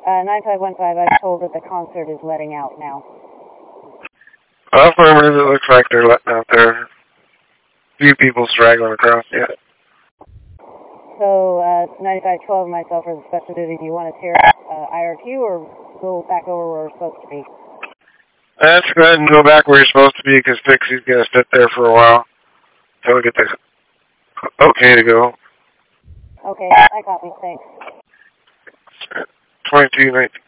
9515, I've told that the concert is letting out now. Affirmative, it looks like they're letting out there. Few people straggling across yet. So, 9512 and myself are the special duty. Do you want to tear IRQ or go back over where we're supposed to be? Let's go ahead and go back where you're supposed to be, because Pixie's going to sit there for a while until we get the okay to go. Okay, I copy. Thanks. 2219.